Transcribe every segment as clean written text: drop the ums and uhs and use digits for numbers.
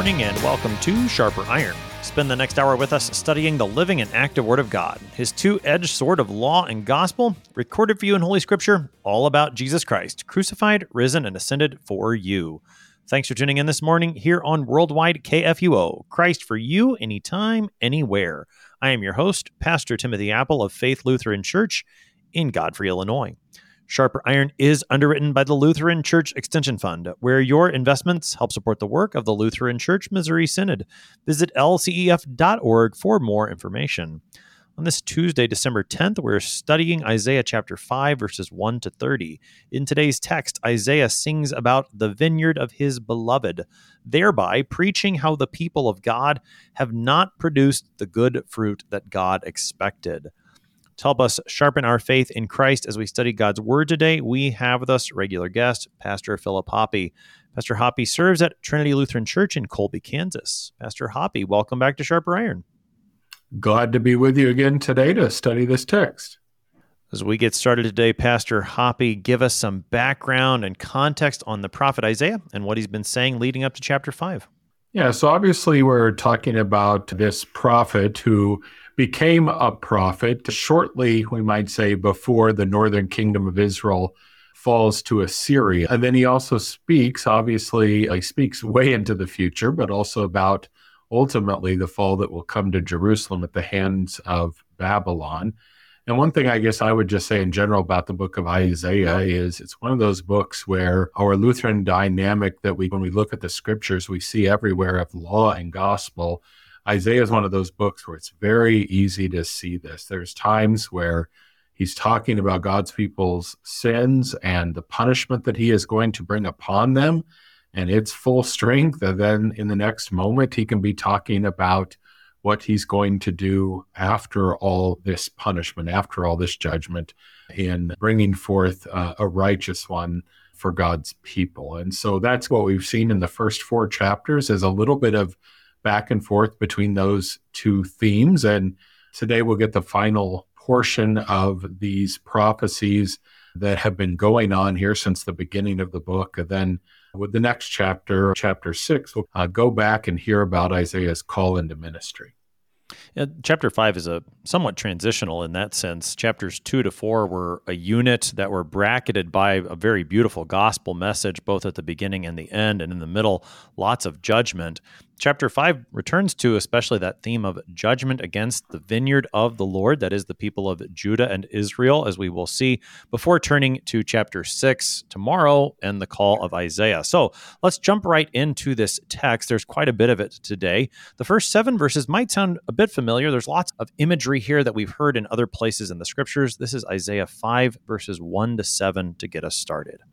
morning and welcome to Sharper Iron. Spend the next hour with us studying the living and active Word of God, His two-edged sword of law and gospel, recorded for you in Holy Scripture, all about Jesus Christ, crucified, risen, and ascended for you. Thanks for tuning in this morning here on Worldwide KFUO, Christ for you, anytime, anywhere. I am your host, Pastor Timothy Apple of Faith Lutheran Church in Godfrey, Illinois. Sharper Iron is underwritten by the Lutheran Church Extension Fund, where your investments help support the work of the Lutheran Church Missouri Synod. Visit lcef.org for more information. On this Tuesday, December 10th, we're studying Isaiah chapter 5, verses 1 to 30. In today's text, Isaiah sings about the vineyard of his beloved, thereby preaching how the people of God have not produced the good fruit that God expected. To help us sharpen our faith in Christ as we study God's Word today, we have with us regular guest, Pastor Philip Hoppe. Pastor Hoppe serves at Trinity Lutheran Church in Colby, Kansas. Pastor Hoppe, welcome back to Sharper Iron. Glad to be with you again today to study this text. As we get started today, Pastor Hoppe, give us some background and context on the prophet Isaiah and what he's been saying leading up to chapter 5. Yeah, so obviously we're talking about this prophet who became a prophet shortly, we might say, before the northern kingdom of Israel falls to Assyria. And then he also speaks, obviously, he speaks way into the future, but also about ultimately the fall that will come to Jerusalem at the hands of Babylon. And one thing I guess I would just say in general about the book of Isaiah is it's one of those books where our Lutheran dynamic that when we look at the scriptures, we see everywhere of law and gospel. Isaiah is one of those books where it's very easy to see this. There's times where he's talking about God's people's sins and the punishment that he is going to bring upon them, and it's full strength. And then in the next moment, he can be talking about what he's going to do after all this punishment, after all this judgment, in bringing forth a righteous one for God's people. And so that's what we've seen in the first 4 chapters, is a little bit of back and forth between those two themes. And today we'll get the final portion of these prophecies that have been going on here since the beginning of the book. And then with the next chapter, chapter 6, we'll go back and hear about Isaiah's call into ministry. Chapter 5 is a somewhat transitional in that sense. Chapters 2 to 4 were a unit that were bracketed by a very beautiful gospel message, both at the beginning and the end, and in the middle, lots of judgment. Chapter 5 returns to especially that theme of judgment against the vineyard of the Lord, that is the people of Judah and Israel, as we will see, before turning to chapter 6 tomorrow and the call of Isaiah. So let's jump right into this text. There's quite a bit of it today. The first 7 verses might sound a bit familiar. There's lots of imagery here that we've heard in other places in the scriptures. This is Isaiah 5 verses 1 to 7 to get us started.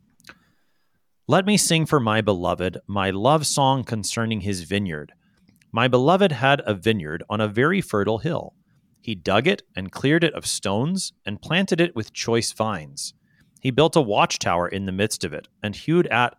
Let me sing for my beloved my love song concerning his vineyard. My beloved had a vineyard on a very fertile hill. He dug it and cleared it of stones and planted it with choice vines. He built a watchtower in the midst of it and hewed out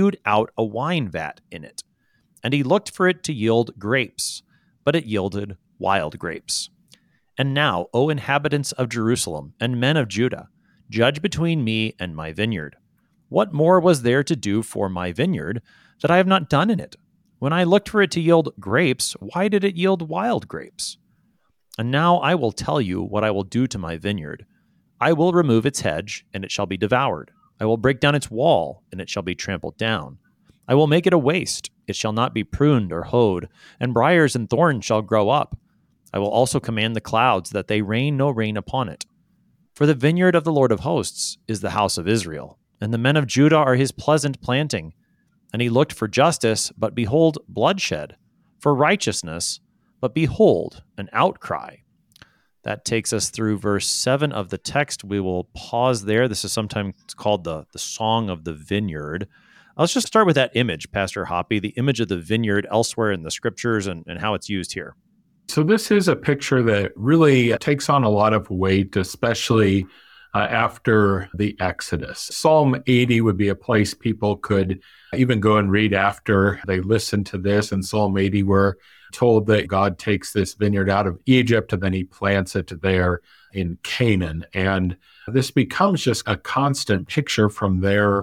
a wine vat in it. And he looked for it to yield grapes, but it yielded wild grapes. And now, O inhabitants of Jerusalem and men of Judah, judge between me and my vineyard. What more was there to do for my vineyard that I have not done in it? When I looked for it to yield grapes, why did it yield wild grapes? And now I will tell you what I will do to my vineyard. I will remove its hedge, and it shall be devoured. I will break down its wall, and it shall be trampled down. I will make it a waste. It shall not be pruned or hoed, and briars and thorns shall grow up. I will also command the clouds that they rain no rain upon it. For the vineyard of the Lord of hosts is the house of Israel, and the men of Judah are his pleasant planting. And he looked for justice, but behold, bloodshed, for righteousness, but behold, an outcry. That takes us through verse 7 of the text. We will pause there. This is sometimes called the Song of the Vineyard. Let's just start with that image, Pastor Hoppe, the image of the vineyard elsewhere in the scriptures and how it's used here. So this is a picture that really takes on a lot of weight, especially after the Exodus. Psalm 80 would be a place people could even go and read after they listen to this. In Psalm 80, we're told that God takes this vineyard out of Egypt and then he plants it there in Canaan. And this becomes just a constant picture from there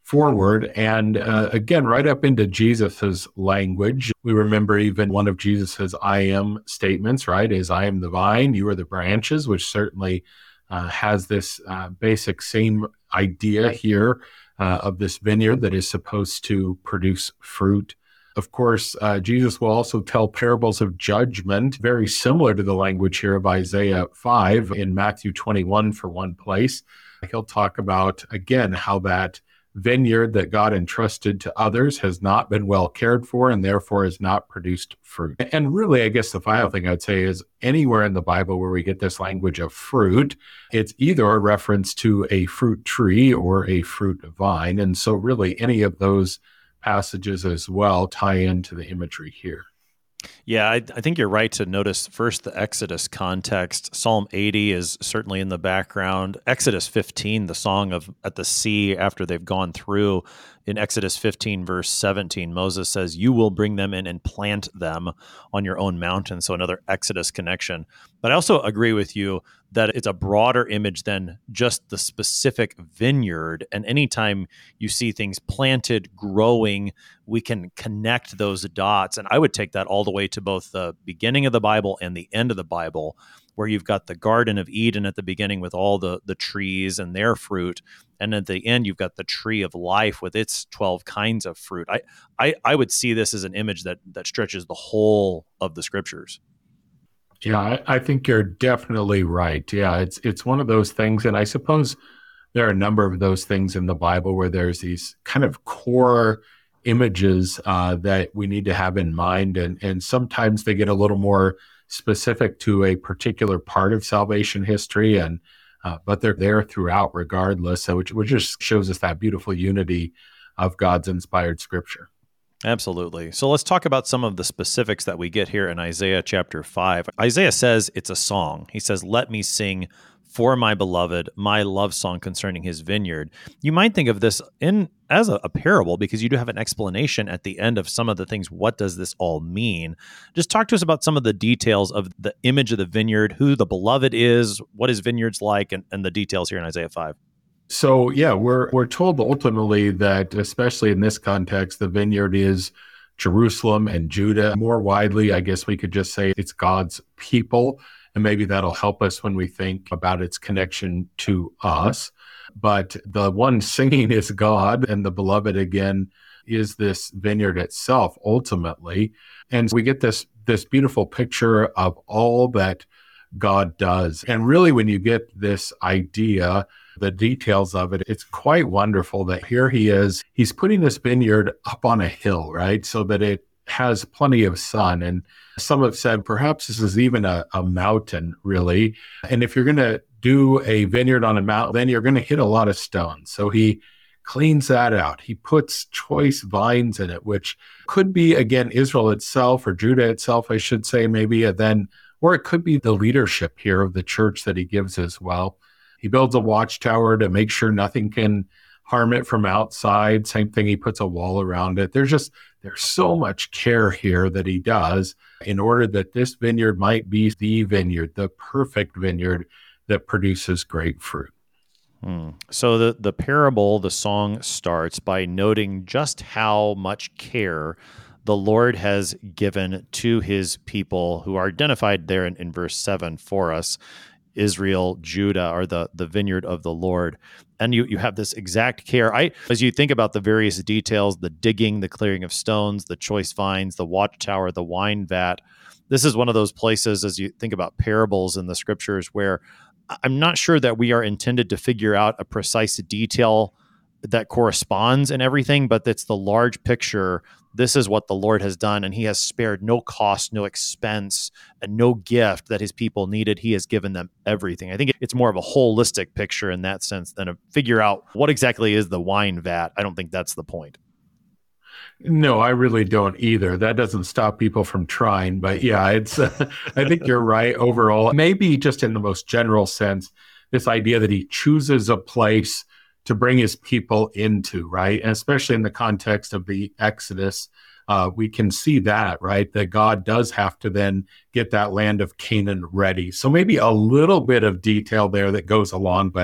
forward. And again, right up into Jesus's language. We remember even one of Jesus's I am statements, right? Is I am the vine, you are the branches, which certainly has this basic same idea here of this vineyard that is supposed to produce fruit. Of course, Jesus will also tell parables of judgment, very similar to the language here of Isaiah 5 in Matthew 21 for one place. He'll talk about, again, how that vineyard that God entrusted to others has not been well cared for and therefore has not produced fruit. And really, I guess the final thing I'd say is anywhere in the Bible where we get this language of fruit, it's either a reference to a fruit tree or a fruit vine. And so really any of those passages as well tie into the imagery here. Yeah, I think you're right to notice first the Exodus context. Psalm 80 is certainly in the background. Exodus 15, the song of at the sea after they've gone through. In Exodus 15, verse 17, Moses says, "You will bring them in and plant them on your own mountain." So another Exodus connection. But I also agree with you that it's a broader image than just the specific vineyard. And anytime you see things planted, growing, we can connect those dots. And I would take that all the way to both the beginning of the Bible and the end of the Bible, where you've got the Garden of Eden at the beginning with all the trees and their fruit. And at the end, you've got the tree of life with its 12 kinds of fruit. I would see this as an image that stretches the whole of the scriptures. Yeah, I think you're definitely right. Yeah, it's one of those things. And I suppose there are a number of those things in the Bible where there's these kind of core images that we need to have in mind. And sometimes they get a little more specific to a particular part of salvation history, and but they're there throughout regardless. So which just shows us that beautiful unity of God's inspired scripture. Absolutely. So let's talk about some of the specifics that we get here in Isaiah chapter 5. Isaiah says it's a song. He says, "Let me sing for my beloved, my love song concerning his vineyard." You might think of this as a parable because you do have an explanation at the end of some of the things. What does this all mean? Just talk to us about some of the details of the image of the vineyard, who the beloved is, what his vineyard's like, and the details here in Isaiah 5. So yeah, we're told ultimately that, especially in this context, the vineyard is Jerusalem and Judah. More widely, I guess we could just say it's God's people, and maybe that'll help us when we think about its connection to us. But the one singing is God, and the beloved again is this vineyard itself ultimately. And we get this beautiful picture of all that God does. And really, when you get this idea, the details of it, it's quite wonderful that here he is. He's putting this vineyard up on a hill, right? So that it has plenty of sun. And some have said perhaps this is even a mountain, really. And if you're going to do a vineyard on a mountain, then you're going to hit a lot of stones. So he cleans that out. He puts choice vines in it, which could be, again, Israel itself or Judah itself, I should say, maybe, and then, or it could be the leadership here of the church that he gives as well. He builds a watchtower to make sure nothing can harm it from outside. Same thing, he puts a wall around it. There's so much care here that he does in order that this vineyard might be the vineyard, the perfect vineyard that produces great fruit. So the parable, the song starts by noting just how much care the Lord has given to his people who are identified there in verse 7 for us. Israel, Judah are the vineyard of the Lord. And you have this exact care. As you think about the various details, the digging, the clearing of stones, the choice vines, the watchtower, the wine vat, this is one of those places as you think about parables in the scriptures where I'm not sure that we are intended to figure out a precise detail that corresponds in everything, but it's the large picture. This is what the Lord has done, and he has spared no cost, no expense, and no gift that his people needed. He has given them everything. I think it's more of a holistic picture in that sense than to figure out what exactly is the wine vat. I don't think that's the point. No, I really don't either. That doesn't stop people from trying. But yeah, it's. I think you're right overall. Maybe just in the most general sense, this idea that he chooses a place to bring his people into, right? And especially in the context of the Exodus, we can see that, right? That God does have to then get that land of Canaan ready. So maybe a little bit of detail there that goes along, but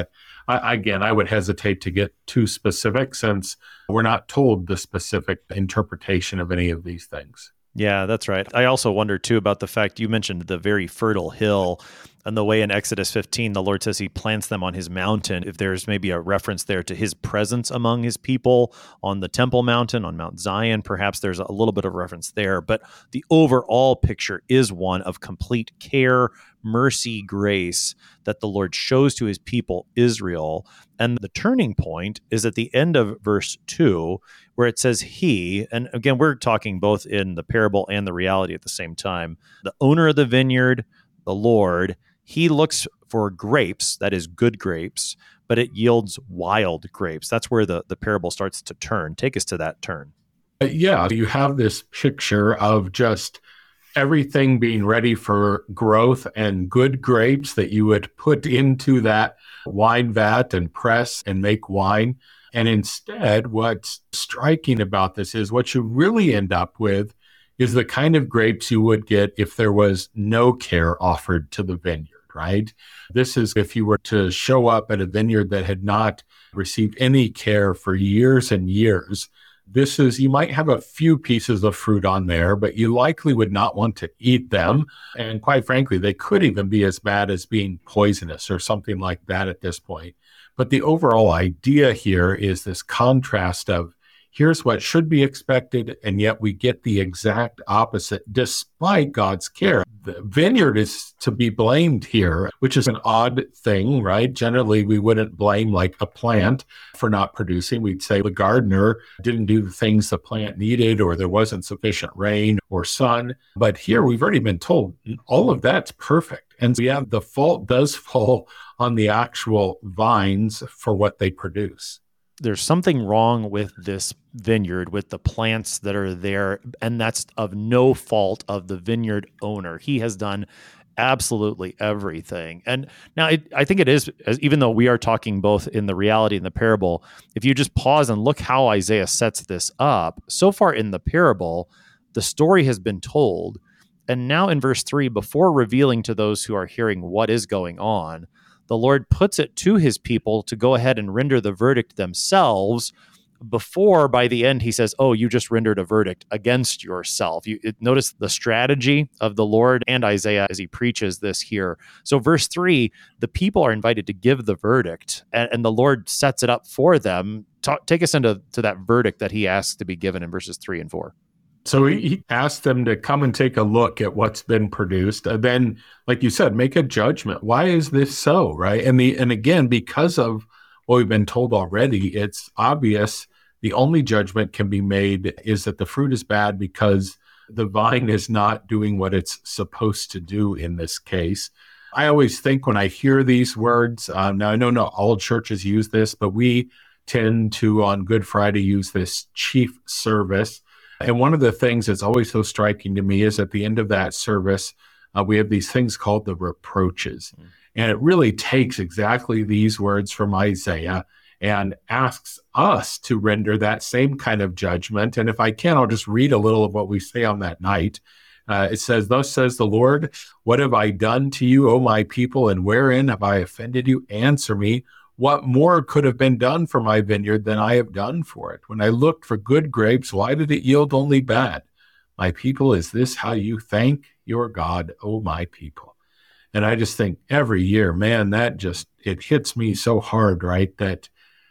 Again, I would hesitate to get too specific since we're not told the specific interpretation of any of these things. Yeah, that's right. I also wonder too about the fact you mentioned the very fertile hill and the way in Exodus 15, the Lord says he plants them on his mountain. If there's maybe a reference there to his presence among his people on the Temple Mountain, on Mount Zion, perhaps there's a little bit of reference there. But the overall picture is one of complete care, mercy, grace that the Lord shows to his people, Israel. And the turning point is at the end of verse 2, where it says he, and again, we're talking both in the parable and the reality at the same time, the owner of the vineyard, the Lord, he looks for grapes, that is good grapes, but it yields wild grapes. That's where the parable starts to turn. Take us to that turn. Yeah, you have this picture of just everything being ready for growth and good grapes that you would put into that wine vat and press and make wine. And instead, what's striking about this is what you really end up with is the kind of grapes you would get if there was no care offered to the vineyard, right? This is if you were to show up at a vineyard that had not received any care for years and years. This is, you might have a few pieces of fruit on there, but you likely would not want to eat them. And quite frankly, they could even be as bad as being poisonous or something like that at this point. But the overall idea here is this contrast of here's what should be expected, and yet we get the exact opposite despite God's care. The vineyard is to be blamed here, which is an odd thing, right? Generally, we wouldn't blame like a plant for not producing. We'd say the gardener didn't do the things the plant needed, or there wasn't sufficient rain or sun. But here we've already been told all of that's perfect. And yeah, the fault does fall on the actual vines for what they produce. There's something wrong with this vineyard, with the plants that are there, and that's of no fault of the vineyard owner. He has done absolutely everything. And now I think it is, even though we are talking both in the reality and the parable, if you just pause and look how Isaiah sets this up, so far in the parable, the story has been told. And now in verse 3, before revealing to those who are hearing what is going on, the Lord puts it to his people to go ahead and render the verdict themselves before, by the end, he says, oh, you just rendered a verdict against yourself. Notice the strategy of the Lord and Isaiah as he preaches this here. So verse 3, the people are invited to give the verdict, and the Lord sets it up for them. Take us into that verdict that he asks to be given in verses 3 and 4. So he asked them to come and take a look at what's been produced. And then, like you said, make a judgment. Why is this so, right? And again, because of what we've been told already, it's obvious the only judgment can be made is that the fruit is bad because the vine is not doing what it's supposed to do in this case. I always think when I hear these words, now I know not all churches use this, but we tend to, on Good Friday, use this chief service. And one of the things that's always so striking to me is at the end of that service, we have these things called the reproaches. And it really takes exactly these words from Isaiah and asks us to render that same kind of judgment. And if I can, I'll just read a little of what we say on that night. It says, thus says the Lord, what have I done to you, O my people, and wherein have I offended you? Answer me. What more could have been done for my vineyard than I have done for it? When I looked for good grapes, why did it yield only bad? My people, is this how you thank your God, O my people? And I just think every year, man, it hits me so hard, right? That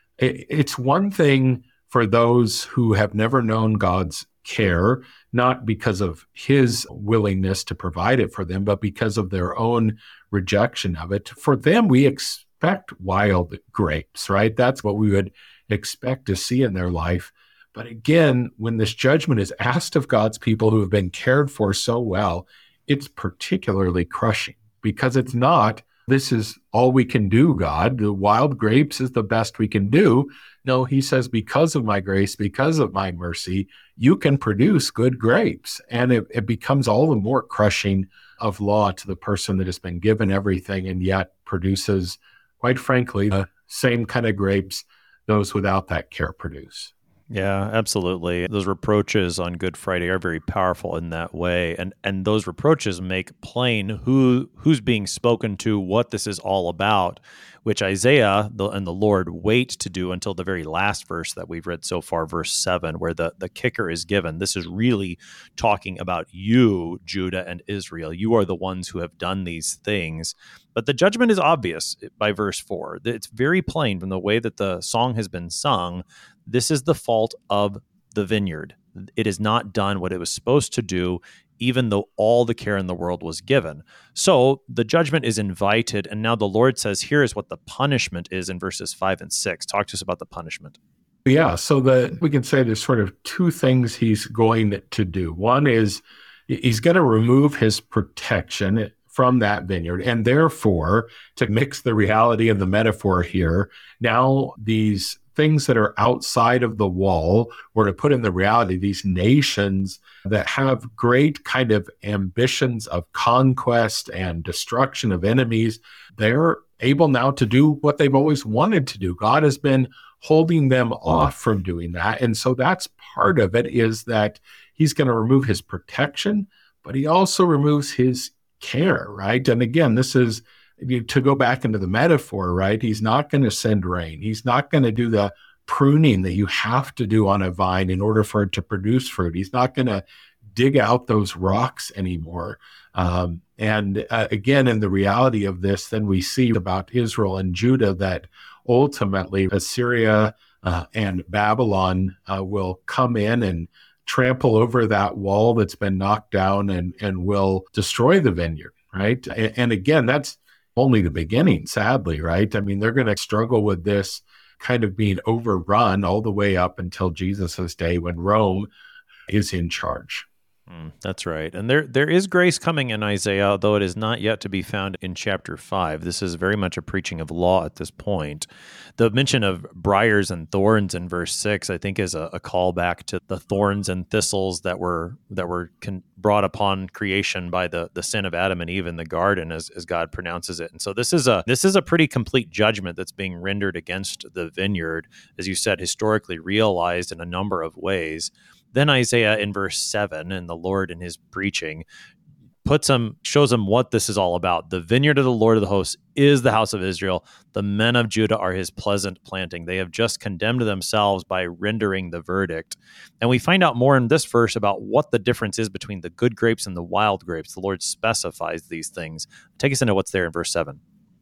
it's one thing for those who have never known God's care, not because of his willingness to provide it for them, but because of their own rejection of it. For them, we expect wild grapes, right? That's what we would expect to see in their life. But again, when this judgment is asked of God's people who have been cared for so well, it's particularly crushing because it's not, this is all we can do, God. The wild grapes is the best we can do. No, he says, because of my grace, because of my mercy, you can produce good grapes. And it becomes all the more crushing of law to the person that has been given everything and yet produces, quite frankly, the same kind of grapes those without that care produce. Yeah, absolutely. Those reproaches on Good Friday are very powerful in that way, and those reproaches make plain who's being spoken to, what this is all about, which Isaiah and the Lord wait to do until the very last verse that we've read so far, verse 7, where the kicker is given. This is really talking about you, Judah and Israel. You are the ones who have done these things. But the judgment is obvious by verse 4. It's very plain from the way that the song has been sung. This is the fault of the vineyard. It has not done what it was supposed to do, even though all the care in the world was given. So the judgment is invited. And now the Lord says, here is what the punishment is in verses 5 and 6. Talk to us about the punishment. Yeah, so we can say there's sort of two things he's going to do. One is he's going to remove his protection from that vineyard, and therefore, to mix the reality and the metaphor here, now these things that are outside of the wall, or to put in the reality, these nations that have great kind of ambitions of conquest and destruction of enemies, they're able now to do what they've always wanted to do. God has been holding them off from doing that. And so that's part of it, is that he's going to remove his protection, but he also removes his care, right? And again, this is to go back into the metaphor, right? He's not going to send rain. He's not going to do the pruning that you have to do on a vine in order for it to produce fruit. He's not going to dig out those rocks anymore. Again, in the reality of this, then we see about Israel and Judah that ultimately Assyria and Babylon will come in and trample over that wall that's been knocked down and will destroy the vineyard, right? And again, that's only the beginning, sadly, right? I mean, they're going to struggle with this kind of being overrun all the way up until Jesus' day when Rome is in charge. That's right. And there is grace coming in Isaiah, though it is not yet to be found in chapter 5. This is very much a preaching of law at this point. The mention of briars and thorns in verse 6, I think, is a callback to the thorns and thistles that were brought upon creation by the sin of Adam and Eve in the garden, as God pronounces it. And so this is a pretty complete judgment that's being rendered against the vineyard, as you said, historically realized in a number of ways. Then Isaiah in verse 7, and the Lord in his preaching shows him what this is all about. The vineyard of the Lord of the hosts is the house of Israel. The men of Judah are his pleasant planting. They have just condemned themselves by rendering the verdict. And we find out more in this verse about what the difference is between the good grapes and the wild grapes. The Lord specifies these things. Take us into what's there in verse 7.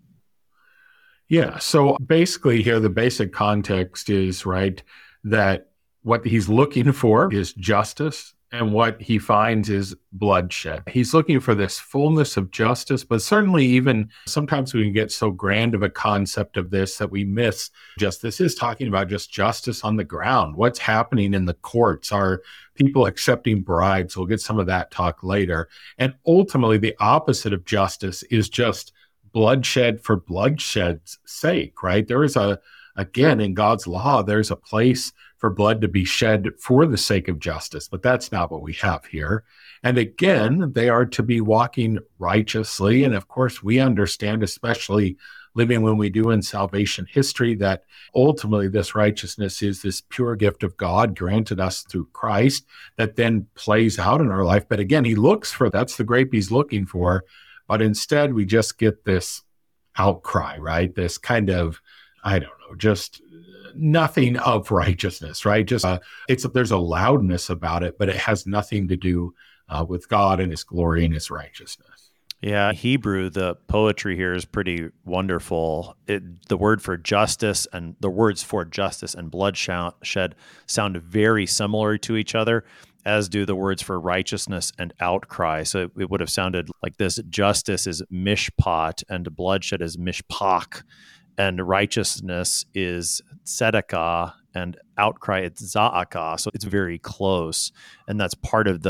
Yeah, so basically here, the basic context is, right, that what he's looking for is justice, and what he finds is bloodshed. He's looking for this fullness of justice, but certainly even sometimes we can get so grand of a concept of this that we miss justice. This is talking about just justice on the ground. What's happening in the courts? Are people accepting bribes? We'll get some of that talk later. And ultimately, the opposite of justice is just bloodshed for bloodshed's sake, right? There is again, in God's law, there's a place for blood to be shed for the sake of justice, but that's not what we have here. And again, they are to be walking righteously. And of course, we understand, especially living when we do in salvation history, that ultimately this righteousness is this pure gift of God granted us through Christ that then plays out in our life. But again, that's the grape he's looking for. But instead, we just get this outcry, right? This kind of, I don't know, just nothing of righteousness, right? Just there's a loudness about it, but it has nothing to do with God and his glory and his righteousness. Yeah, Hebrew, the poetry here is pretty wonderful. The word for justice and the words for justice and bloodshed sound very similar to each other, as do the words for righteousness and outcry. So it would have sounded like this: justice is mishpat and bloodshed is mishpach, and righteousness is tzedakah and outcry is za'akah. So it's very close. And that's part of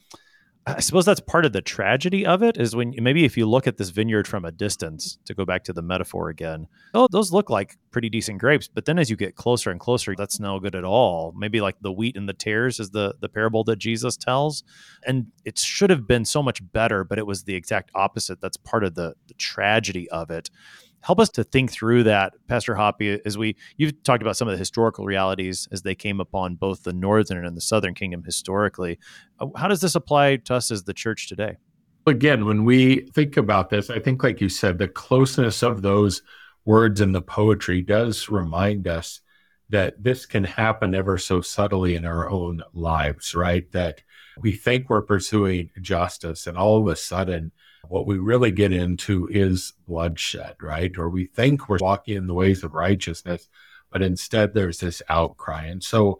I suppose that's part of the tragedy of it, is when maybe if you look at this vineyard from a distance, to go back to the metaphor again, those look like pretty decent grapes. But then as you get closer and closer, that's no good at all. Maybe like the wheat and the tares is the parable that Jesus tells. And it should have been so much better, but it was the exact opposite. That's part of the tragedy of it. Help us to think through that, Pastor Hoppy, as you've talked about some of the historical realities as they came upon both the northern and the southern kingdom historically. How does this apply to us as the church today? Again, when we think about this, I think, like you said, the closeness of those words in the poetry does remind us that this can happen ever so subtly in our own lives, right? That we think we're pursuing justice, and all of a sudden, what we really get into is bloodshed, right? Or we think we're walking in the ways of righteousness, but instead there's this outcry. And so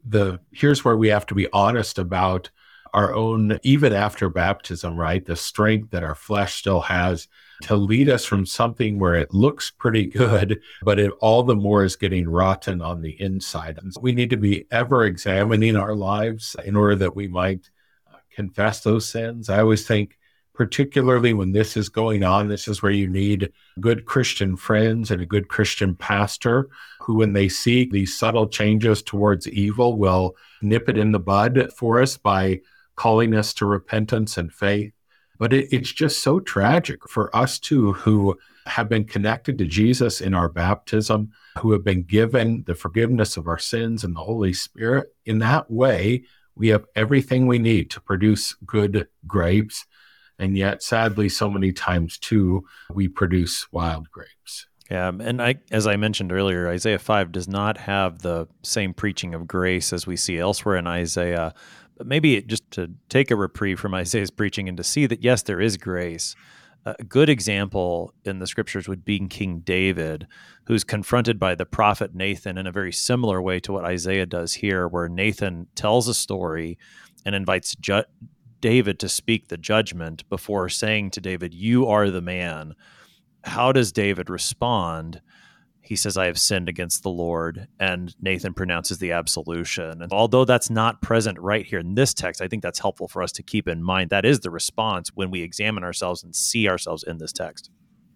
here's where we have to be honest about our own, even after baptism, right? The strength that our flesh still has to lead us from something where it looks pretty good, but it all the more is getting rotten on the inside. And so we need to be ever examining our lives in order that we might confess those sins. I always think, particularly when this is going on, this is where you need good Christian friends and a good Christian pastor who, when they see these subtle changes towards evil, will nip it in the bud for us by calling us to repentance and faith. But it's just so tragic for us too, who have been connected to Jesus in our baptism, who have been given the forgiveness of our sins and the Holy Spirit. In that way, we have everything we need to produce good grapes. And yet, sadly, so many times too, we produce wild grapes. Yeah, and as I mentioned earlier, Isaiah 5 does not have the same preaching of grace as we see elsewhere in Isaiah. But maybe just to take a reprieve from Isaiah's preaching and to see that, yes, there is grace. A good example in the scriptures would be King David, who's confronted by the prophet Nathan in a very similar way to what Isaiah does here, where Nathan tells a story and invites David to speak the judgment before saying to David, "You are the man." How does David respond? He says, "I have sinned against the Lord," and Nathan pronounces the absolution. And although that's not present right here in this text, I think that's helpful for us to keep in mind. That is the response when we examine ourselves and see ourselves in this text.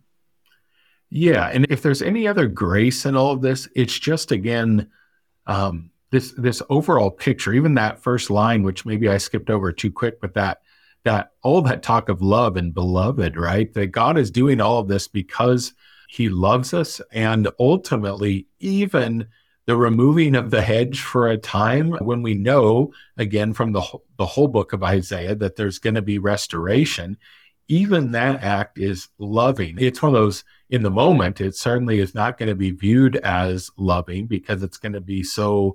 Yeah, and if there's any other grace in all of this, it's just, again, this overall picture, even that first line, which maybe I skipped over too quick, but that all that talk of love and beloved, right? That God is doing all of this because he loves us, and ultimately, even the removing of the hedge for a time when we know, again, from the whole book of Isaiah, that there's going to be restoration, even that act is loving. It's one of those, in the moment, it certainly is not going to be viewed as loving because it's going to be so,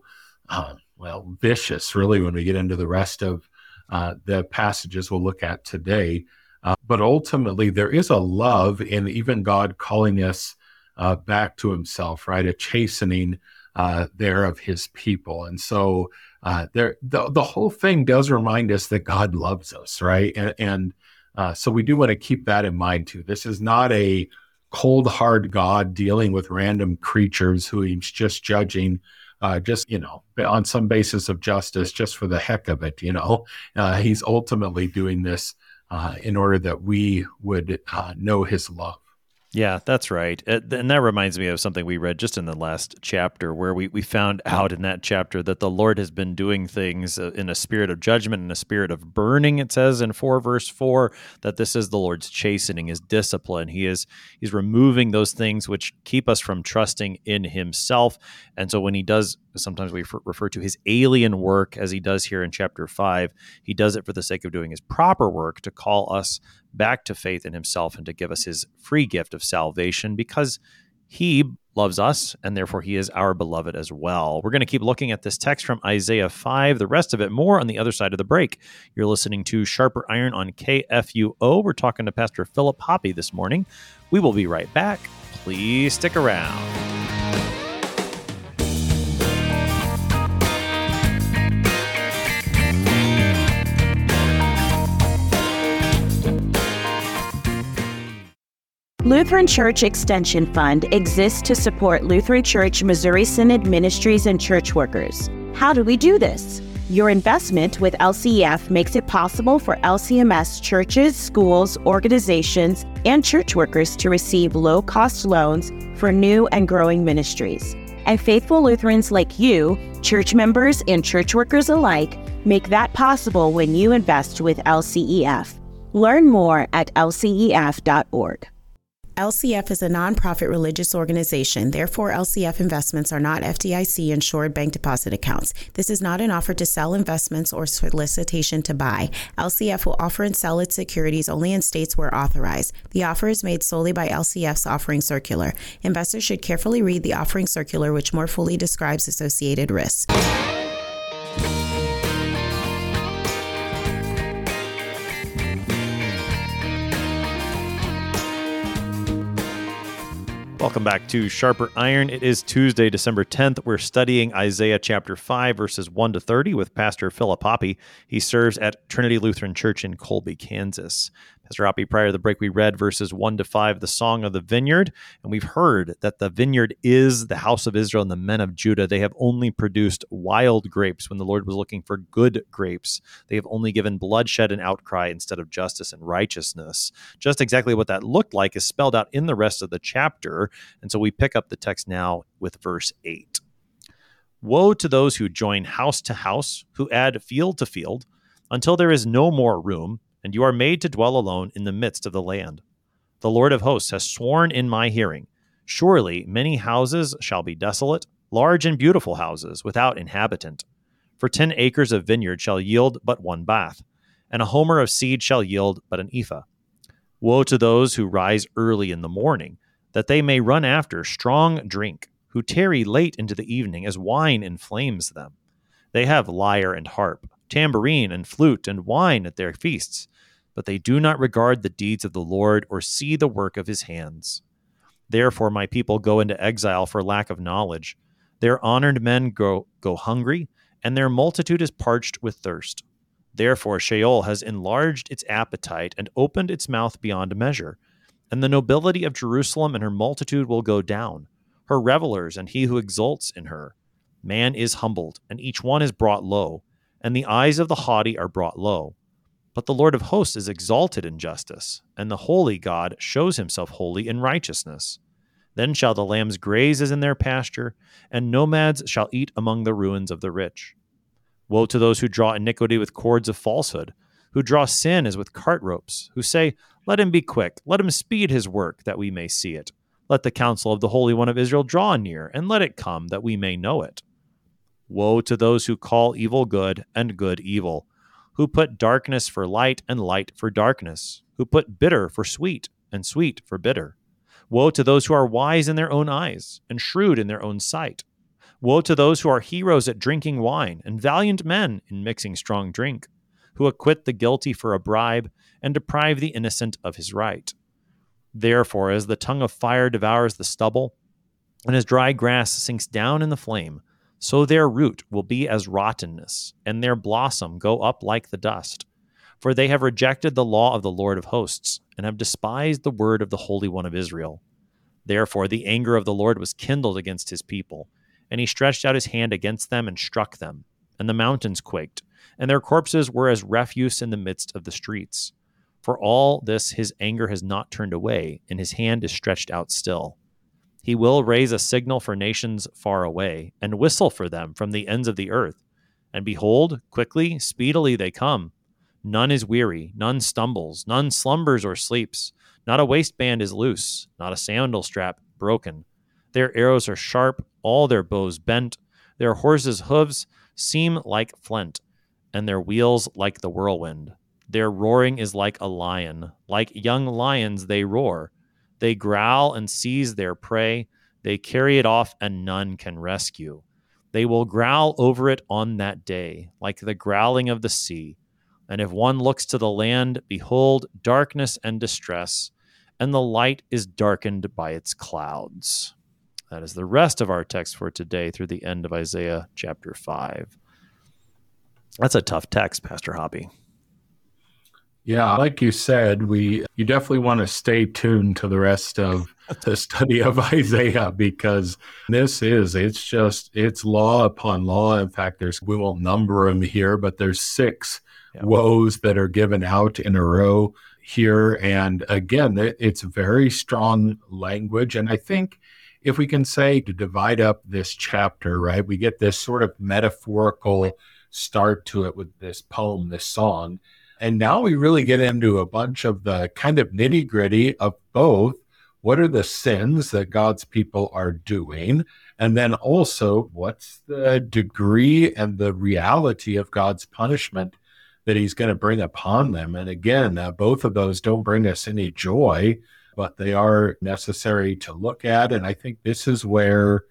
vicious, really, when we get into the rest of the passages we'll look at today. But ultimately, there is a love in even God calling us back to himself, right? A chastening there of his people. And so the whole thing does remind us that God loves us, right? And so we do want to keep that in mind too. This is not a cold, hard God dealing with random creatures who he's just judging on some basis of justice just for the heck of it, He's ultimately doing this in order that we would know his love. Yeah, that's right. And that reminds me of something we read just in the last chapter, where we found out in that chapter that the Lord has been doing things in a spirit of judgment and a spirit of burning. It says in 4 verse 4 that this is the Lord's chastening, his discipline. He's removing those things which keep us from trusting in himself. And so when he does, sometimes we refer to his alien work, as he does here in chapter 5, he does it for the sake of doing his proper work to call us back to faith in himself and to give us his free gift of salvation, because he loves us and therefore he is our beloved as well. We're going to keep looking at this text from Isaiah 5, the rest of it more on the other side of the break. You're listening to Sharper Iron on KFUO. We're talking to Pastor Philip Hoppy this morning. We will be right back. Please stick around. Lutheran Church Extension Fund exists to support Lutheran Church Missouri Synod ministries and church workers. How do we do this? Your investment with LCEF makes it possible for LCMS churches, schools, organizations, and church workers to receive low-cost loans for new and growing ministries. And faithful Lutherans like you, church members and church workers alike, make that possible when you invest with LCEF. Learn more at lcef.org. LCF is a nonprofit religious organization. Therefore, LCF investments are not FDIC-insured bank deposit accounts. This is not an offer to sell investments or solicitation to buy. LCF will offer and sell its securities only in states where authorized. The offer is made solely by LCF's offering circular. Investors should carefully read the offering circular, which more fully describes associated risks. Welcome back to Sharper Iron. It is Tuesday, December 10th. We're studying Isaiah chapter 5, verses 1 to 30 with Pastor Philip Hoppe. He serves at Trinity Lutheran Church in Colby, Kansas. Pastor Hoppe, prior to the break, we read verses 1 to 5, the Song of the Vineyard, and we've heard that the vineyard is the house of Israel and the men of Judah. They have only produced wild grapes when the Lord was looking for good grapes. They have only given bloodshed and outcry instead of justice and righteousness. Just exactly what that looked like is spelled out in the rest of the chapter, and so we pick up the text now with verse 8. Woe to those who join house to house, who add field to field, until there is no more room, and you are made to dwell alone in the midst of the land. The Lord of hosts has sworn in my hearing, surely many houses shall be desolate, large and beautiful houses without inhabitant. For 10 acres of vineyard shall yield but one bath, and a homer of seed shall yield but an ephah. Woe to those who rise early in the morning, that they may run after strong drink, who tarry late into the evening as wine inflames them. They have lyre and harp, tambourine and flute and wine at their feasts, but they do not regard the deeds of the Lord or see the work of his hands. Therefore my people go into exile for lack of knowledge. Their honored men go hungry, and their multitude is parched with thirst. Therefore Sheol has enlarged its appetite and opened its mouth beyond measure, and the nobility of Jerusalem and her multitude will go down, her revelers and he who exults in her. Man is humbled, and each one is brought low, and the eyes of the haughty are brought low. But the Lord of hosts is exalted in justice, and the holy God shows himself holy in righteousness. Then shall the lambs graze as in their pasture, and nomads shall eat among the ruins of the rich. Woe to those who draw iniquity with cords of falsehood, who draw sin as with cart ropes, who say, let him be quick, let him speed his work, that we may see it. Let the counsel of the Holy One of Israel draw near, and let it come, that we may know it. Woe to those who call evil good, and good evil, who put darkness for light and light for darkness, who put bitter for sweet and sweet for bitter. Woe to those who are wise in their own eyes and shrewd in their own sight. Woe to those who are heroes at drinking wine and valiant men in mixing strong drink, who acquit the guilty for a bribe and deprive the innocent of his right. Therefore, as the tongue of fire devours the stubble, and as dry grass sinks down in the flame, so their root will be as rottenness, and their blossom go up like the dust. For they have rejected the law of the Lord of hosts, and have despised the word of the Holy One of Israel. Therefore the anger of the Lord was kindled against his people, and he stretched out his hand against them and struck them, and the mountains quaked, and their corpses were as refuse in the midst of the streets. For all this his anger has not turned away, and his hand is stretched out still. He will raise a signal for nations far away, and whistle for them from the ends of the earth. And behold, quickly, speedily they come. None is weary, none stumbles, none slumbers or sleeps. Not a waistband is loose, not a sandal strap broken. Their arrows are sharp, all their bows bent. Their horses' hooves seem like flint, and their wheels like the whirlwind. Their roaring is like a lion. Like young lions they roar. They growl and seize their prey. They carry it off, and none can rescue. They will growl over it on that day, like the growling of the sea. And if one looks to the land, behold, darkness and distress, and the light is darkened by its clouds. That is the rest of our text for today through the end of Isaiah chapter 5. That's a tough text, Pastor Hoppe. Yeah, like you said, you definitely want to stay tuned to the rest of the study of Isaiah, because it's law upon law. In fact, we won't number them here, but there's 6 woes that are given out in a row here. And again, it's very strong language. And I think if we can say to divide up this chapter, right, we get this sort of metaphorical start to it with this poem, this song. And now we really get into a bunch of the kind of nitty-gritty of both what are the sins that God's people are doing? And then also, what's the degree and the reality of God's punishment that he's going to bring upon them? And again, both of those don't bring us any joy, but they are necessary to look at. And I think this is where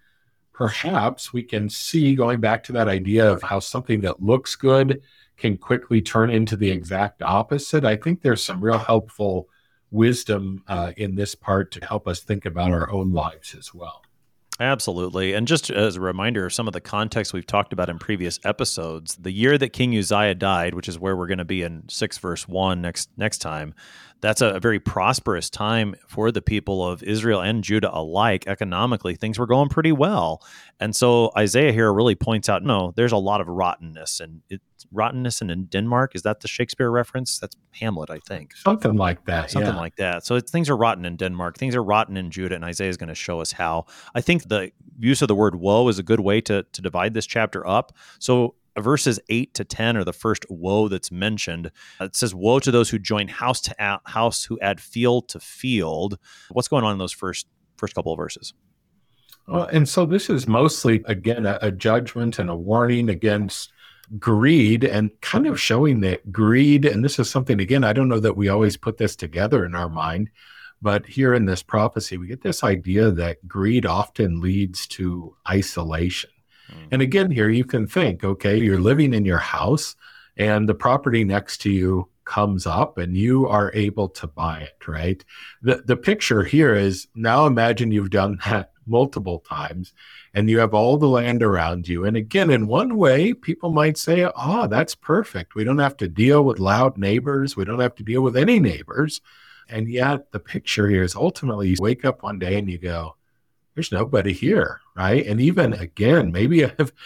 perhaps we can see, going back to that idea of how something that looks good can quickly turn into the exact opposite. I think there's some real helpful wisdom in this part to help us think about our own lives as well. Absolutely. And just as a reminder of some of the context we've talked about in previous episodes, the year that King Uzziah died, which is where we're going to be in 6 verse 1 next time, that's a very prosperous time for the people of Israel and Judah alike. Economically, things were going pretty well. And so Isaiah here really points out, no, there's a lot of rottenness. And rottenness in Denmark, is that the Shakespeare reference? That's Hamlet, I think. Something like that. Something like that. So things are rotten in Denmark. Things are rotten in Judah, and Isaiah is going to show us how. I think the use of the word woe is a good way to divide this chapter up. So verses 8 to 10 are the first woe that's mentioned. It says, woe to those who join house to house, who add field to field. What's going on in those first couple of verses? Well, and so this is mostly, again, a judgment and a warning against greed, and kind of showing that greed, and this is something, again, I don't know that we always put this together in our mind, but here in this prophecy, we get this idea that greed often leads to isolation. And again, here you can think, okay, you're living in your house and the property next to you comes up and you are able to buy it, right? The picture here is, now imagine you've done that multiple times and you have all the land around you. And again, in one way, people might say, oh, that's perfect. We don't have to deal with loud neighbors. We don't have to deal with any neighbors. And yet the picture here is ultimately you wake up one day and you go, there's nobody here, right? And even again, maybe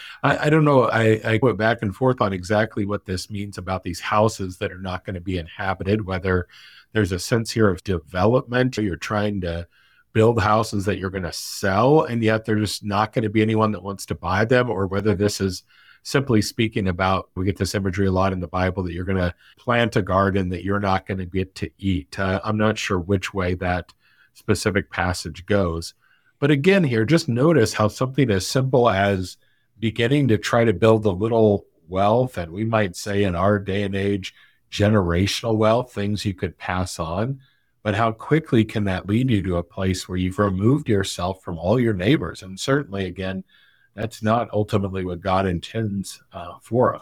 I don't know, I went back and forth on exactly what this means about these houses that are not going to be inhabited, whether there's a sense here of development, or you're trying to build houses that you're going to sell, and yet there's not going to be anyone that wants to buy them, or whether this is simply speaking about, we get this imagery a lot in the Bible, that you're going to plant a garden that you're not going to get to eat. I'm not sure which way that specific passage goes. But again, here, just notice how something as simple as beginning to try to build a little wealth, and we might say in our day and age, generational wealth, things you could pass on, but how quickly can that lead you to a place where you've removed yourself from all your neighbors? And certainly, again, that's not ultimately what God intends for us.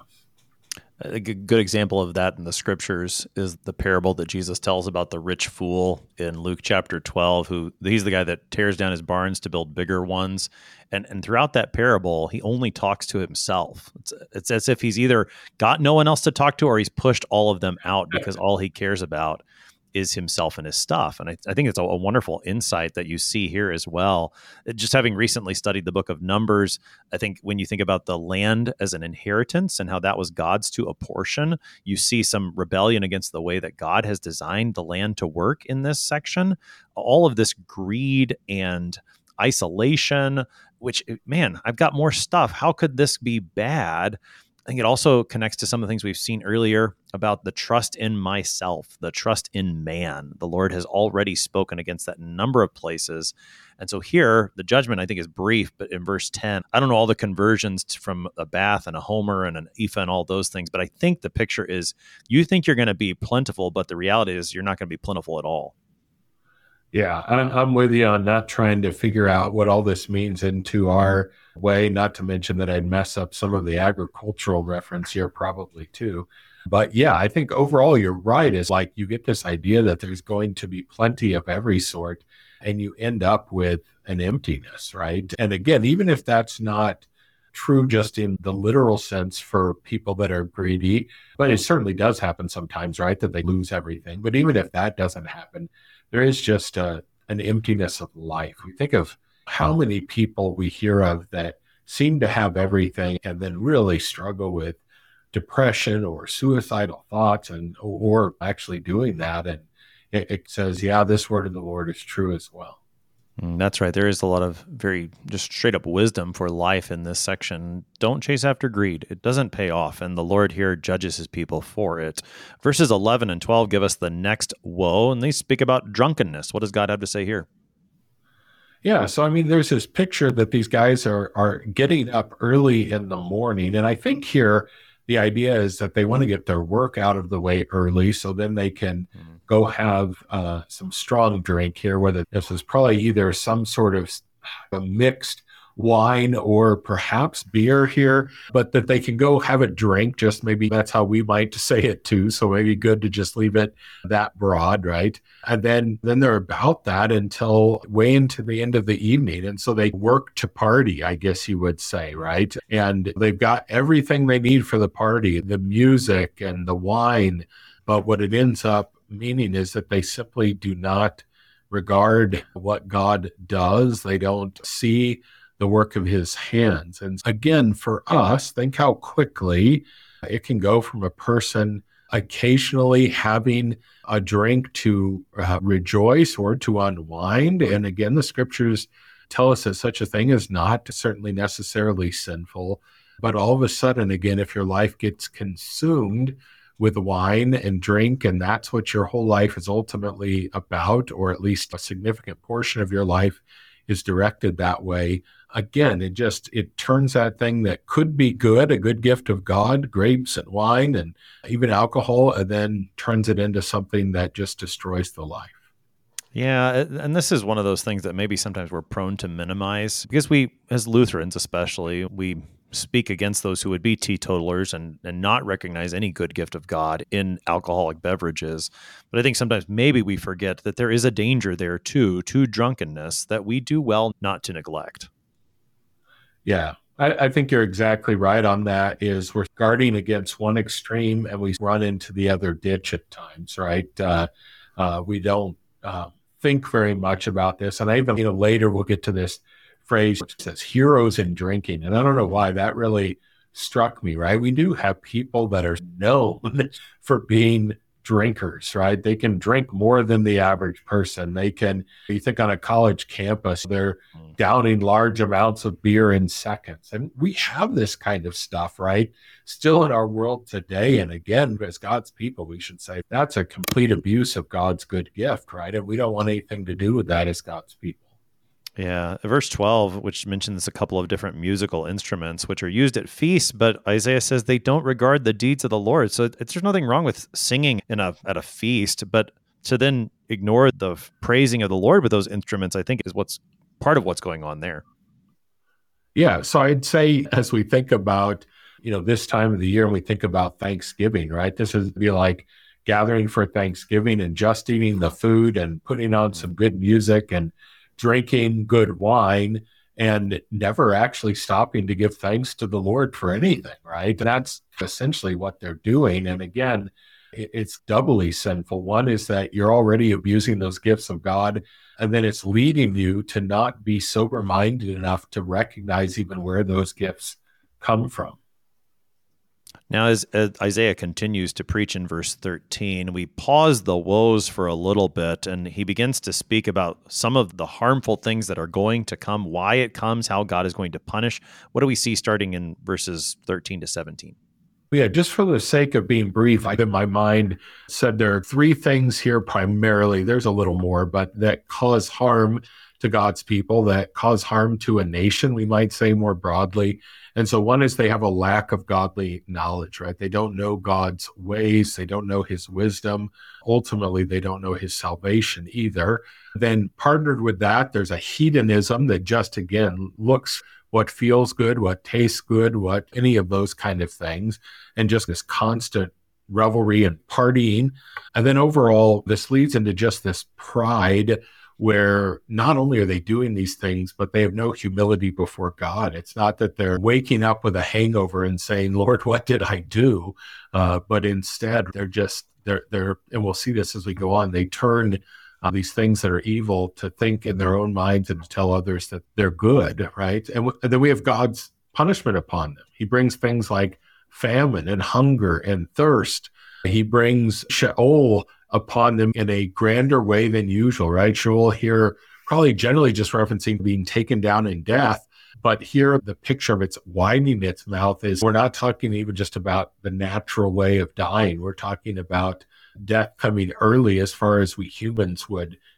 A good example of that in the scriptures is the parable that Jesus tells about the rich fool in Luke chapter 12, he's the guy that tears down his barns to build bigger ones. And throughout that parable, he only talks to himself. It's as if he's either got no one else to talk to or he's pushed all of them out because all he cares about is himself and his stuff. And I think it's a wonderful insight that you see here as well. Just having recently studied the book of Numbers, I think when you think about the land as an inheritance and how that was God's to apportion, you see some rebellion against the way that God has designed the land to work in this section. All of this greed and isolation, which, man, I've got more stuff. How could this be bad? I think it also connects to some of the things we've seen earlier about the trust in myself, the trust in man. The Lord has already spoken against that in a number of places. And so here, the judgment, I think, is brief, but in verse 10, I don't know all the conversions from a bath and a homer and an ephah and all those things, but I think the picture is you think you're going to be plentiful, but the reality is you're not going to be plentiful at all. Yeah, I'm with you on not trying to figure out what all this means into our way, not to mention that I'd mess up some of the agricultural reference here probably too. But yeah, I think overall you're right. Is like you get this idea that there's going to be plenty of every sort and you end up with an emptiness, right? And again, even if that's not true just in the literal sense for people that are greedy, but it certainly does happen sometimes, right? That they lose everything. But even if that doesn't happen, there is just an emptiness of life. We think of how many people we hear of that seem to have everything and then really struggle with depression or suicidal thoughts or actually doing that. And it says, yeah, this word of the Lord is true as well. That's right. There is a lot of very just straight up wisdom for life in this section. Don't chase after greed. It doesn't pay off. And the Lord here judges his people for it. Verses 11 and 12 give us the next woe, and they speak about drunkenness. What does God have to say here? Yeah, so I mean, there's this picture that these guys are getting up early in the morning, and I think here the idea is that they want to get their work out of the way early, so then they can go have some strong drink here. Whether this is probably either some sort of a mixed wine or perhaps beer here, but that they can go have a drink. Just maybe that's how we might say it too. So maybe good to just leave it that broad, right? And then they're about that until way into the end of the evening. And so they work to party, I guess you would say, right? And they've got everything they need for the party, the music and the wine. But what it ends up meaning is that they simply do not regard what God does. They don't see the work of his hands. And again, for us, think how quickly it can go from a person occasionally having a drink to rejoice or to unwind. And again, the scriptures tell us that such a thing is not certainly necessarily sinful. But all of a sudden, again, if your life gets consumed with wine and drink, and that's what your whole life is ultimately about, or at least a significant portion of your life is directed that way, again, it turns that thing that could be good, a good gift of God, grapes and wine and even alcohol, and then turns it into something that just destroys the life. Yeah, and this is one of those things that maybe sometimes we're prone to minimize because we, as Lutherans especially, we speak against those who would be teetotalers and not recognize any good gift of God in alcoholic beverages. But I think sometimes maybe we forget that there is a danger there too, to drunkenness, that we do well not to neglect. Yeah, I think you're exactly right on that. Is we're guarding against one extreme and we run into the other ditch at times, right? We don't think very much about this. And I even, later we'll get to this phrase which says heroes in drinking. And I don't know why that really struck me, right? We do have people that are known for being drinkers, right? They can drink more than the average person. You think on a college campus, they're downing large amounts of beer in seconds. And we have this kind of stuff, right? Still in our world today. And again, as God's people, we should say that's a complete abuse of God's good gift, right? And we don't want anything to do with that as God's people. Yeah, verse 12, which mentions a couple of different musical instruments which are used at feasts, but Isaiah says they don't regard the deeds of the Lord. So there's nothing wrong with singing at a feast, but to then ignore the praising of the Lord with those instruments, I think is what's part of what's going on there. Yeah, so I'd say as we think about, this time of the year and we think about Thanksgiving, right? This would be like gathering for Thanksgiving and just eating the food and putting on some good music and drinking good wine and never actually stopping to give thanks to the Lord for anything, right? And that's essentially what they're doing. And again, it's doubly sinful. One is that you're already abusing those gifts of God, and then it's leading you to not be sober-minded enough to recognize even where those gifts come from. Now, as Isaiah continues to preach in verse 13, we pause the woes for a little bit, and he begins to speak about some of the harmful things that are going to come, why it comes, how God is going to punish. What do we see starting in verses 13 to 17? Yeah, just for the sake of being brief, I in my mind said there are three things here primarily. There's a little more, but that cause harm to God's people, that cause harm to a nation, we might say more broadly. And so one is they have a lack of godly knowledge, right? They don't know God's ways. They don't know his wisdom. Ultimately, they don't know his salvation either. Then partnered with that, there's a hedonism that just, again, looks what feels good, what tastes good, what any of those kind of things, and just this constant revelry and partying. And then overall, this leads into just this pride where not only are they doing these things, but they have no humility before God. It's not that they're waking up with a hangover and saying, Lord, what did I do? But instead, they're, and we'll see this as we go on, they turn these things that are evil to think in their own minds and to tell others that they're good, right? And then we have God's punishment upon them. He brings things like famine and hunger and thirst. He brings Sheol upon them in a grander way than usual, right? Sheol here probably generally just referencing being taken down in death, but here the picture of its widening its mouth is we're not talking even just about the natural way of dying. We're talking about death coming early as far as we humans would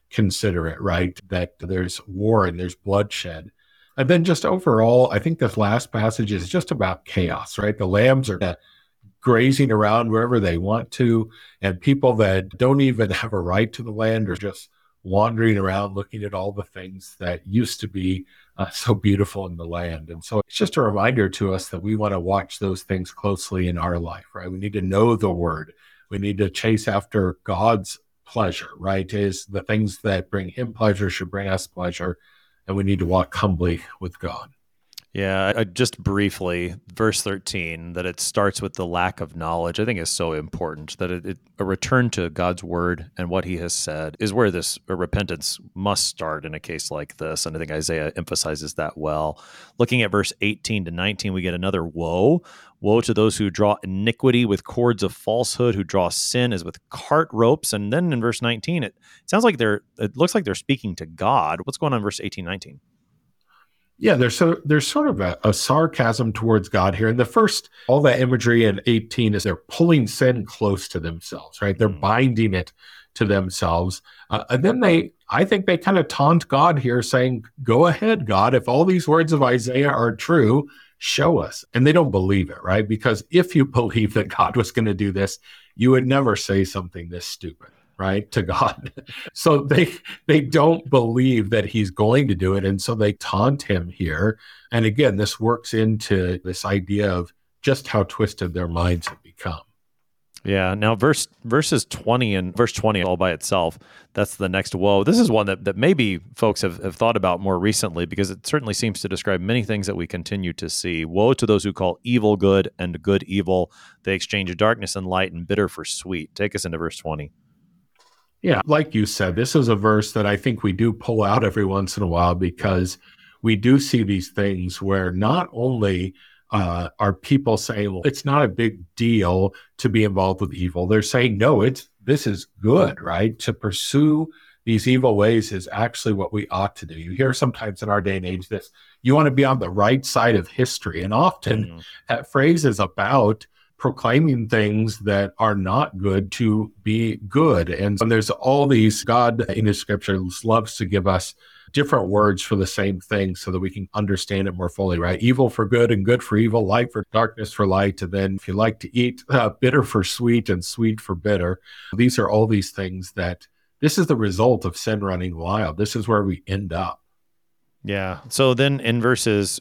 consider it, right? That there's war and there's bloodshed. And then just overall, I think this last passage is just about chaos, right? The lambs are grazing around wherever they want to, and people that don't even have a right to the land are just wandering around looking at all the things that used to be so beautiful in the land. And so it's just a reminder to us that we want to watch those things closely in our life, right? We need to know the word. We need to chase after God's pleasure, right? Is the things that bring him pleasure should bring us pleasure, and we need to walk humbly with God. Yeah, just briefly, verse 13, that it starts with the lack of knowledge, I think is so important, that a return to God's word and what he has said is where this repentance must start in a case like this. And I think Isaiah emphasizes that well. Looking at verse 18 to 19, we get another woe. Woe to those who draw iniquity with cords of falsehood, who draw sin as with cart ropes. And then in verse 19, it sounds like it looks like they're speaking to God. What's going on in verse 18, 19? Yeah, there's sort of a sarcasm towards God here. And the first, all that imagery in 18 is they're pulling sin close to themselves, right? They're binding it to themselves. And then I think they kind of taunt God here saying, go ahead, God, if all these words of Isaiah are true, show us. And they don't believe it, right? Because if you believe that God was going to do this, you would never say something this stupid, right, to God. So they don't believe that he's going to do it. And so they taunt him here. And again, this works into this idea of just how twisted their minds have become. Yeah. Now, verses 20 and verse 20 all by itself, that's the next woe. This is one that maybe folks have thought about more recently, because it certainly seems to describe many things that we continue to see. Woe to those who call evil good and good evil. They exchange darkness and light and bitter for sweet. Take us into verse 20. Yeah, like you said, this is a verse that I think we do pull out every once in a while, because we do see these things where not only are people saying, well, it's not a big deal to be involved with evil. They're saying, no, this is good, right? To pursue these evil ways is actually what we ought to do. You hear sometimes in our day and age this, you want to be on the right side of history. And often that phrase is about proclaiming things that are not good to be good. And so there's all these, God in his scriptures loves to give us different words for the same thing so that we can understand it more fully, right? Evil for good and good for evil, light for darkness for light. And then if you like to eat, bitter for sweet and sweet for bitter. These are all these things that this is the result of sin running wild. This is where we end up. Yeah. So then in verses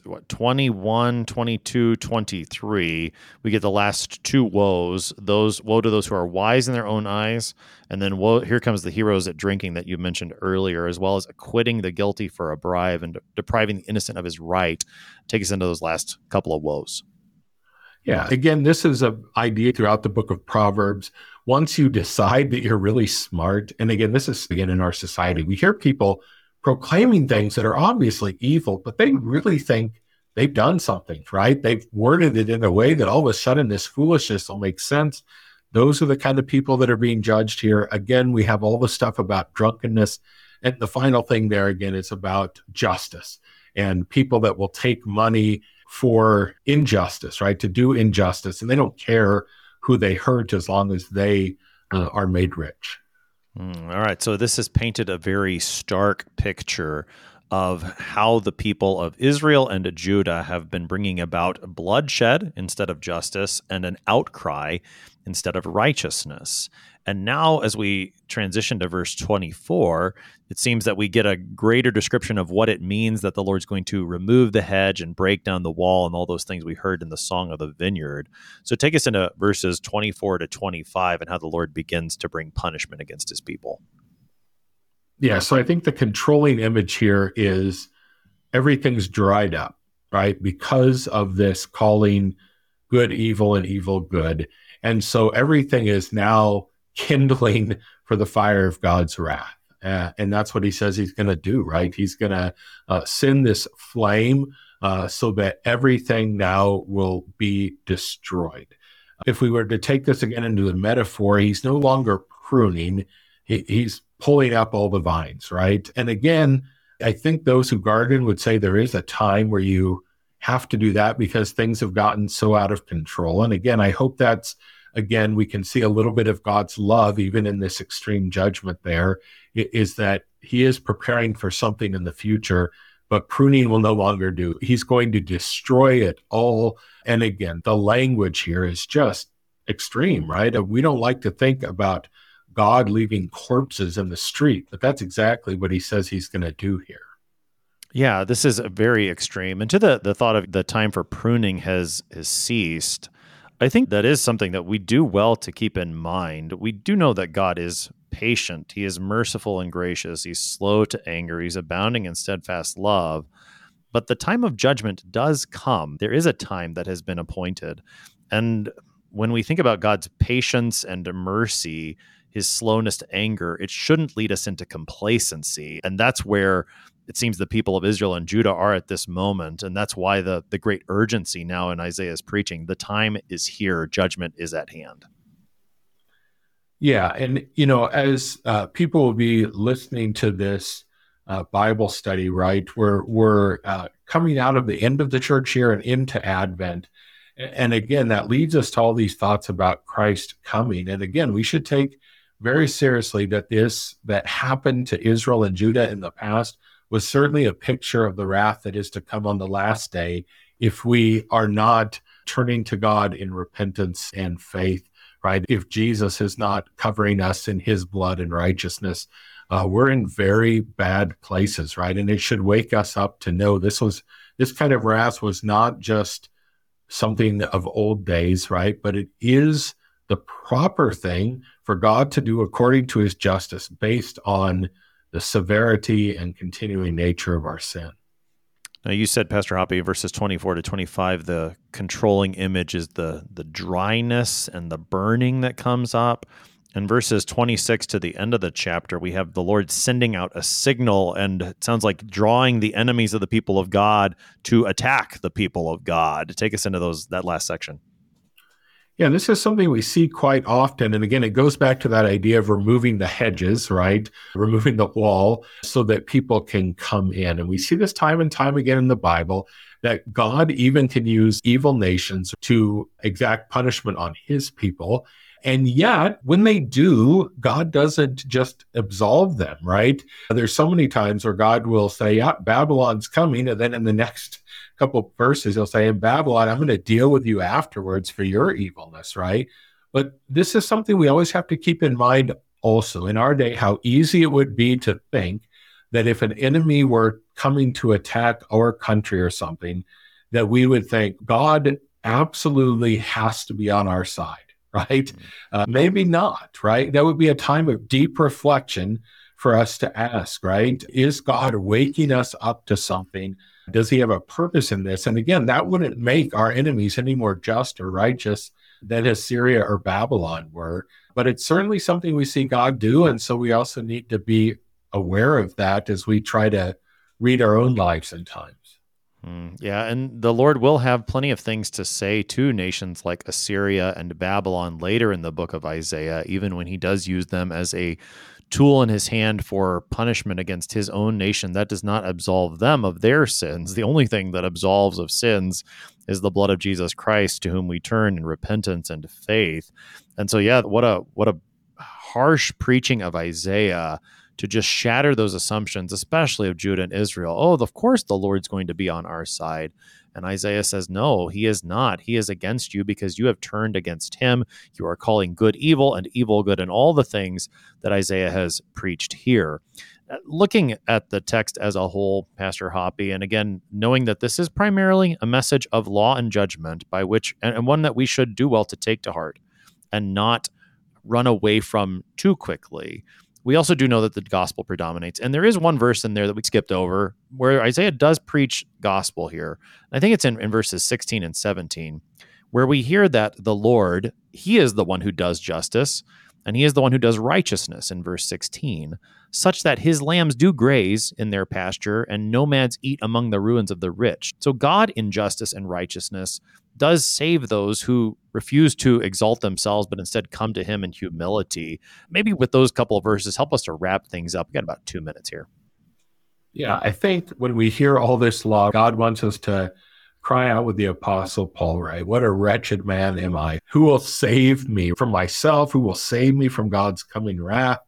21, 22, 23, we get the last two woes. Woe to those who are wise in their own eyes. And then woe, here comes the heroes at drinking that you mentioned earlier, as well as acquitting the guilty for a bribe and depriving the innocent of his right. Take us into those last couple of woes. Yeah. Again, this is an idea throughout the book of Proverbs. Once you decide that you're really smart, and again, this is again in our society, we hear people proclaiming things that are obviously evil, but they really think they've done something, right? They've worded it in a way that all of a sudden this foolishness will make sense. Those are the kind of people that are being judged here. Again, we have all the stuff about drunkenness. And the final thing there, again, is about justice and people that will take money for injustice, right? To do injustice. And they don't care who they hurt as long as they are made rich. All right. So this has painted a very stark picture of how the people of Israel and Judah have been bringing about bloodshed instead of justice and an outcry instead of righteousness. And now as we transition to verse 24, it seems that we get a greater description of what it means that the Lord's going to remove the hedge and break down the wall and all those things we heard in the Song of the Vineyard. So take us into verses 24 to 25 and how the Lord begins to bring punishment against his people. Yeah, so I think the controlling image here is everything's dried up, right? Because of this calling good evil and evil good. And so everything is now kindling for the fire of God's wrath. And that's what he says he's going to do, right? He's going to send this flame so that everything now will be destroyed. If we were to take this again into the metaphor, he's no longer pruning. He's pulling up all the vines, right? And again, I think those who garden would say there is a time where you have to do that because things have gotten so out of control. And again, I hope that's, again, we can see a little bit of God's love, even in this extreme judgment there, is that he is preparing for something in the future, but pruning will no longer do. He's going to destroy it all. And again, the language here is just extreme, right? We don't like to think about God leaving corpses in the street, but that's exactly what he says he's going to do here. Yeah, this is a very extreme. And to the thought of the time for pruning has ceased, I think that is something that we do well to keep in mind. We do know that God is patient. He is merciful and gracious. He's slow to anger. He's abounding in steadfast love. But the time of judgment does come. There is a time that has been appointed. And when we think about God's patience and mercy, his slowness to anger, it shouldn't lead us into complacency. And that's where it seems the people of Israel and Judah are at this moment. And that's why the great urgency now in Isaiah's preaching. The time is here. Judgment is at hand. Yeah. And, as people will be listening to this Bible study, right, we're coming out of the end of the church year and into Advent. And again, that leads us to all these thoughts about Christ coming. And again, we should take very seriously that that happened to Israel and Judah in the past was certainly a picture of the wrath that is to come on the last day if we are not turning to God in repentance and faith, right? If Jesus is not covering us in his blood and righteousness, we're in very bad places, right? And it should wake us up to know this kind of wrath was not just something of old days, right? But it is the proper thing for God to do according to his justice based on the severity and continuing nature of our sin. Now, you said, Pastor Hoppe, verses 24 to 25, the controlling image is the dryness and the burning that comes up. In verses 26 to the end of the chapter, we have the Lord sending out a signal, and it sounds like drawing the enemies of the people of God to attack the people of God. Take us into that last section. Yeah, this is something we see quite often. And again, it goes back to that idea of removing the hedges, right? Removing the wall so that people can come in. And we see this time and time again in the Bible that God even can use evil nations to exact punishment on his people. And yet, when they do, God doesn't just absolve them, right? There's so many times where God will say, yeah, Babylon's coming. And then in the next couple of verses, he'll say, in Babylon, I'm going to deal with you afterwards for your evilness, right? But this is something we always have to keep in mind also in our day, how easy it would be to think that if an enemy were coming to attack our country or something, that we would think God absolutely has to be on our side. Right? Maybe not, right? That would be a time of deep reflection for us to ask, right? Is God waking us up to something? Does he have a purpose in this? And again, that wouldn't make our enemies any more just or righteous than Assyria or Babylon were. But it's certainly something we see God do. And so we also need to be aware of that as we try to read our own lives in times. Yeah, and the Lord will have plenty of things to say to nations like Assyria and Babylon later in the book of Isaiah, even when he does use them as a tool in his hand for punishment against his own nation. That does not absolve them of their sins. The only thing that absolves of sins is the blood of Jesus Christ, to whom we turn in repentance and faith. And so, yeah, what a harsh preaching of Isaiah to just shatter those assumptions, especially of Judah and Israel. Oh, of course the Lord's going to be on our side. And Isaiah says, no, he is not. He is against you because you have turned against him. You are calling good evil and evil good, and all the things that Isaiah has preached here. Looking at the text as a whole, Pastor Hoppe, and again, knowing that this is primarily a message of law and judgment by which, and one that we should do well to take to heart and not run away from too quickly. We also do know that the gospel predominates. And there is one verse in there that we skipped over where Isaiah does preach gospel here. I think it's in verses 16 and 17, where we hear that the Lord, he is the one who does justice, and he is the one who does righteousness in verse 16, such that his lambs do graze in their pasture, and nomads eat among the ruins of the rich. So God, in justice and righteousness, does save those who refuse to exalt themselves, but instead come to him in humility. Maybe with those couple of verses, help us to wrap things up. We got about 2 minutes here. Yeah, I think when we hear all this law, God wants us to cry out with the Apostle Paul, right? What a wretched man am I? Who will save me from myself? Who will save me from God's coming wrath?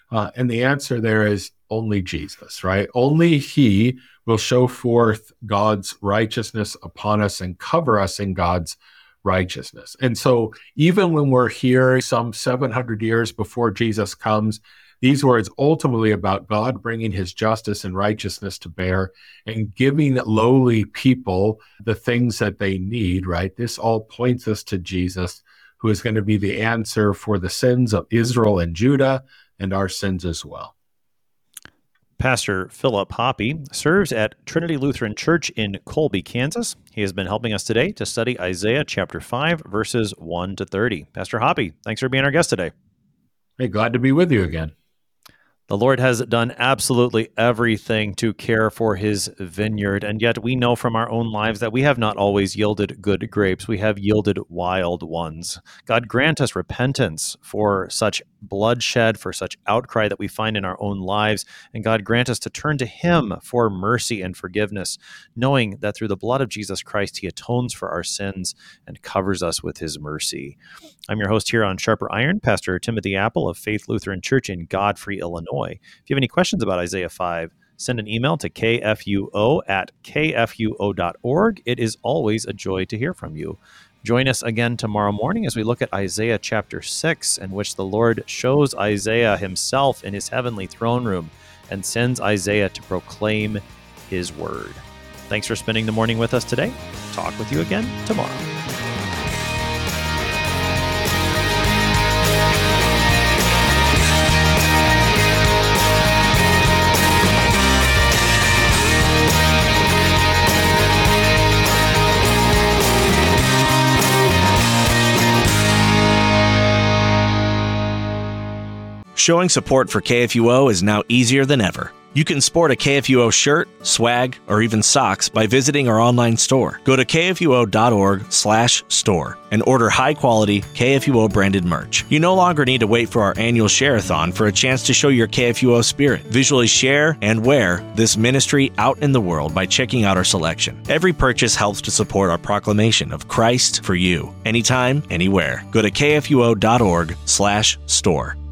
And the answer there is only Jesus, right? Only he will show forth God's righteousness upon us and cover us in God's righteousness. And so even when we're here some 700 years before Jesus comes, these words ultimately about God bringing his justice and righteousness to bear and giving lowly people the things that they need, right? This all points us to Jesus, who is going to be the answer for the sins of Israel and Judah and our sins as well. Pastor Philip Hoppe serves at Trinity Lutheran Church in Colby, Kansas. He has been helping us today to study Isaiah chapter 5, verses 1 to 30. Pastor Hoppe, thanks for being our guest today. Hey, glad to be with you again. The Lord has done absolutely everything to care for his vineyard, and yet we know from our own lives that we have not always yielded good grapes. We have yielded wild ones. God grant us repentance for such bloodshed, for such outcry that we find in our own lives, and God grant us to turn to him for mercy and forgiveness, knowing that through the blood of Jesus Christ, he atones for our sins and covers us with his mercy. I'm your host here on Sharper Iron, Pastor Timothy Apple of Faith Lutheran Church in Godfrey, Illinois. If you have any questions about Isaiah 5, send an email to kfuo@kfuo.org. It is always a joy to hear from you. Join us again tomorrow morning as we look at Isaiah chapter 6, in which the Lord shows Isaiah himself in his heavenly throne room and sends Isaiah to proclaim his word. Thanks for spending the morning with us today. Talk with you again tomorrow. Showing support for KFUO is now easier than ever. You can sport a KFUO shirt, swag, or even socks by visiting our online store. Go to kfuo.org/store and order high-quality KFUO-branded merch. You no longer need to wait for our annual share-a-thon for a chance to show your KFUO spirit. Visually share and wear this ministry out in the world by checking out our selection. Every purchase helps to support our proclamation of Christ for you, anytime, anywhere. Go to kfuo.org/store.